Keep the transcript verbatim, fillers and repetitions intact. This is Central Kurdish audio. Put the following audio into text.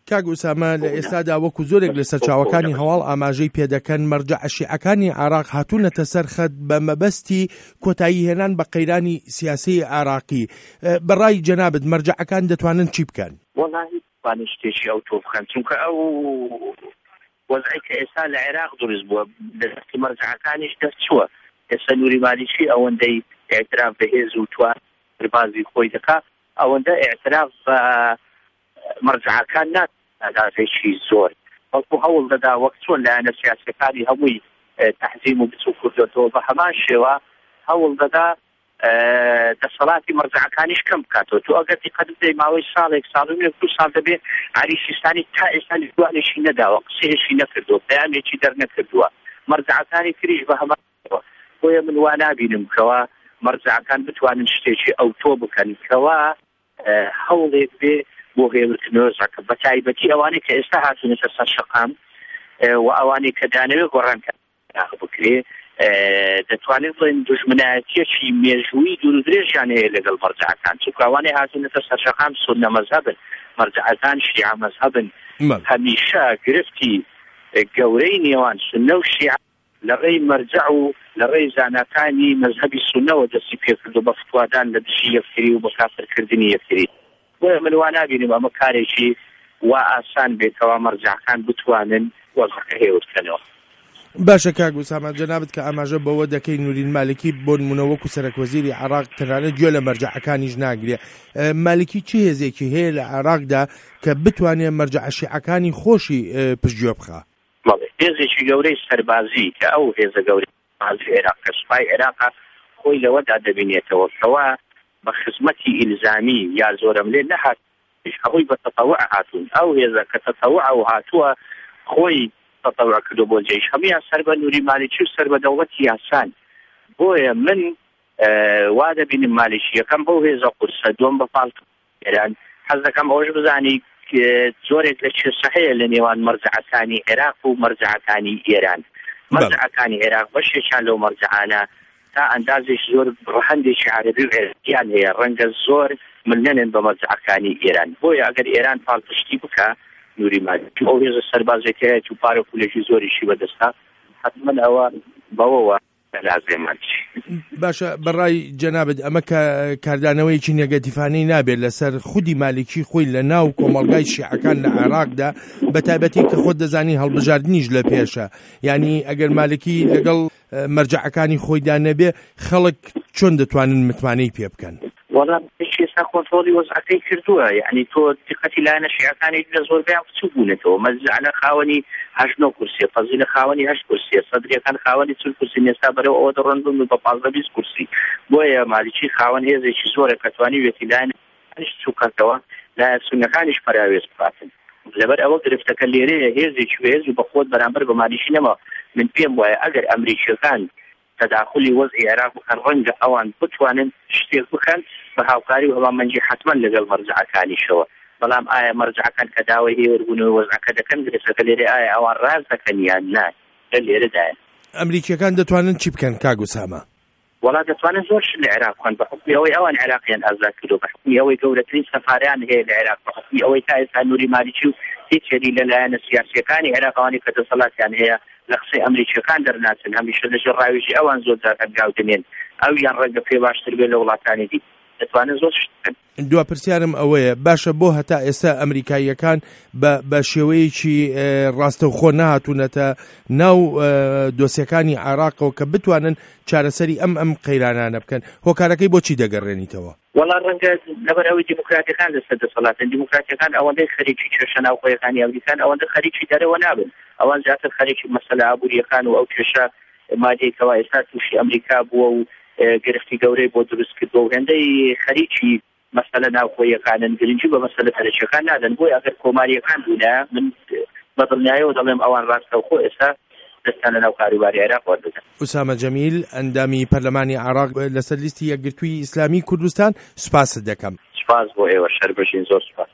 کاگ ئوسامە لە ئێستادا وەکو زۆرێک لە سەرچاوەکانی هەواڵ ئاماژەی پێدەکەن مەرجە شیعەکانی عێراق هاتوونەتە سەر خەت بە مەبەستی کۆتایی هێنان بە قەیرانی سیاسی عێراقی. بەڕای جەنابت مەرجەعەکان دەتوانن چی بکەن؟ وەڵاهی توانن شتێکی ئەو تۆ بخەن، چونکە ئەو وەزعی کە ئێستا لە عێراق دروست بووە لە دەستی مەرجەعەکانیش دەرچووە. ئێستا نووری مالیکی ئەوەندەی ئێعتراف بە هێز و توان بازی خۆی دەکات، ئەوەندە ئێعتراف بە مەرجەعەکان ناداتێکی زۆر، بەڵکو هەوڵ دەدا وەک چۆن لایەنە سیاسیەکانی هەمووی تەحزیم و بچوو کردوێتەوە بە هەمان شێوە هەوڵ دەدا دەسەڵاتی مەرجەعەکانیش کەم بکاتەوە. تو ئەگەر دیقەت بدەی ماوەی ساڵێک ساڵ و نوێ دو ساڵ دەبێ عەلی سیستانی تا ئێستا لیدوانێکی نەداوە، قسەیەکی نەکردووە، پەیامێکی دەرنەکردووە. مەرجەعەکانی تریش بە هەمان شێوە. بۆیە من وا نابینم کەوا مەرجەعەکان بتوانن شتێکی ئەو تۆ بکەن کەوا هەوڵێک بێ بۆ هێورکردنەوە زەکە، بە تایبەتی ئەوانەی کە ئێستا هاتوونەتە سەر شەقام و ئەوانەی کە دانەوێت گۆڕانکە بکرێ دەتوانێت بڵێن دوژمنایەتیەکی مێژووی دوور و درێژیان هەیە لەگەڵ مەرجەعەکان، چونکە ئەوانەی هاتوونەتە سەر شەقام سوننە مەذهەبن، مەرجەعەکان شیعە مەذهەبن. هەمیشە گرفتی گەورەی نێوان سوننە و شیعە لە ڕێی مەرجەع و لە ڕێی زانەکانی مەذهەبی سوننەوە دەستی پێکردو بە فتوادان لە دژی یەکتری و بە کافرکردنی یەکتری. بۆیە من وا نابینم ئەمە کارێکی وا ئاسان بێتەوە مەرجەعەکان بتوانن وەزعەکە هێورکەنەوە. باشە کاگ ئوسامە، جەنابەت کە ئاماژە بەوە دەکەی نورین مالکی بۆ نمونە وەکو سەرۆکوەزیری عێراق تەنانەت گوێ لە مەرجەعەکانیش ناگرێ. مالکی چی هێزێکی هەیە لە عێراقدا کە بتوانێت مەرجەع شیعەکانی خۆشی پشتگوێ بخات؟ هێزێکی گەورەی سەربازی کە ئەو هێزە گەورەی سەربازی عێراق کە سوپای عێراق خۆی لەوەدا دەبینێتەوە کەوا بە خزمەتی ئیلزامی یا زۆرم لێ نەهات، ئەوەی بە تەتەوع هاتوون. ئەو هێزە کە تەتەوع و هاتووە خۆی تەتەوع کردو بۆ جێیش، هەمویان سەر بە نووری مالیکی و سەر بە دەوڵەتی یاسان. بۆیە من وا دەبینم مالیکیەکەم بەو هێزە قورسە دوم بە پاڵ ئێران. حەز دەکەم ئەوەش بزانی زۆرێک لە چێسە هەیە لە نێوان مەرجەعەکانی عێراق و مەرجەعەکانی ئێران. مەرجەعەکانی عێراق بەشێکیان لەو مەرجەعانە تا ئەندازێک زۆر ڕەهەندێکی عەرەبی و عێراقیان هەیە، ڕەنگە زۆر ملنەنن بە مەرجەعەکانی ئێران. بۆیە ئەگەر ئێران پاڵپشتی بکە نووری مالیکی ئەو هێزە سەربازێکەیە و پارە پولێکی زۆریشی بەدەستا، حتمما ئەوە بەوەوە باشە. بەڕای جەنابەت ئەمە کە کاردانەوەیکی نێگەتیفانەی نابێت لەسەر خودی مالیکی خۆی لە ناو کۆمەڵگای شیعەکان لە عێراقدا، بە تایبەتی کە خۆت دەزانی هەڵبژاردنیش لە پێشە. یعنی ئەگەر مالکی لەگەڵ مەرجەعەکانی خۆیدا نەبێ خەڵک چۆن دەتوانن متمانەی پێ بکەن؟ وەڵام ئێستا کۆنتڕۆلی وەزعەکەی کردووە، یعنی تۆ دیقەتی لایەنە شیعەکانی لە زۆر بیان بچوو بوونێتەوە. مەزعەنە خاوەنی هەژد نۆ کورسیە، فەزیلە خاوەنی هەشت کورسیە، سەدرەکان خاوەنی چل کورسی، ئێستا بەرەو ئەوە دەڕۆن بە پانزدە بیست کورسی. بۆیە مالیکی خاوەن هێزێکی زۆرە کە توانیوێتی لایەنش چووکەتەوە لایەن سوننەکانیش پەراوێز بکاتن. لەبەر ئەوە گرفتەکە لێرەیە هێزێکی هێز و بە خۆت بەرامبەر بە مالیکی نەما. من پێم وایە ئەگەر ئەمریکیەکان تداخلی وەزعی عێراق بکەن ڕەنگە ئەوان بتوانن شتێک بکەن بە هاوکاری و هەڵامەنجی حتمما لەگەڵ مەرجەعەکانیشەوە. بەڵام ئایا مەرجەعەکان کە داوای هێوربوونەوەی وەزعەکە دەکەن گرفتەکە لێرە ئایا ئەوان ڕاست دەکەن یان نا لە لێرەدایە؟ ئەمریکیەکان دەتوانن چی بکەن کاگ ئوسامە؟ وڵا دەتوانن زۆر شت لە عێراق بکەن بە حکمی ئەوەی ئەوان عێراقیان ئازاد کردو، بە حکمی ئەوەی گەورەترین سەفارەیان هەیە لە عێراق، بە حکمی ئەوەی تا ئێستا نووری مالیکی و هیچ یەری لەلایەنە سیاسیەکانی عێراقەوانی کە دەسەڵاتیان هەیە لە قسەی ئەمریکیەکان دەرناچن، هەمیشە لەژێر ڕاوێژی ئەوان زۆر جار هەنگاو ئەویان ڕەنگە پێ باشتر بێت لە وڵاتانی دی. دەتوانن زۆر شت بکەن. دوا پرسیارم ئەوەیە باشە بۆ هەتا ئێستا ئەمریکاییەکان بە شێوەیەکی ڕاستەوخۆ نەهاتوونەتە ناو دۆسیەکانی عێراقەوە کە بتوانن چارەسەری ئەم ئەم قەیرانانە بکەن. هۆکارەکەی بۆچی دەگەڕێنیتەوە؟ وەڵا ڕەنگە لەبەر ئەوەی دیموکراتیەکان لەسەر دەسەڵاتن. دیموکراتیەکان ئەوەندەی خەریکی کێشە ناوخۆیەکانی ئەمریکان ئەوەندە خەریکی دەرەوە نابن، ئەوان زیاتر خەریکی مەسەلە ئابووریەکان و ئەو کێشە مادەیەکەوە ئێستا تووشی ئەمریکا بووە و گرفتی گەورەی بۆ دروست کردو و هێندەی خەریکی مەسەلە ناوخۆیەکانن، گرنگی بە مەسەلە پەرەشیەکان نادەن. بۆی ئەگەر کۆماریەکان بوونە من بە دڵنیاییەوە دەڵێم ئەوان ڕاستەوخۆ ئێستا دەستان لە ناو کاروباری عێراق وەردەگرن. ئوسامە جەمیل، ئەندامی پەرلەمانی عێراق لەسەر لیستی یەکگرتووی ئیسلامی کوردستان، سوپاست دەکەم. سوپاس بۆ ئێوە، شەر بەشین، زۆر سوپاس.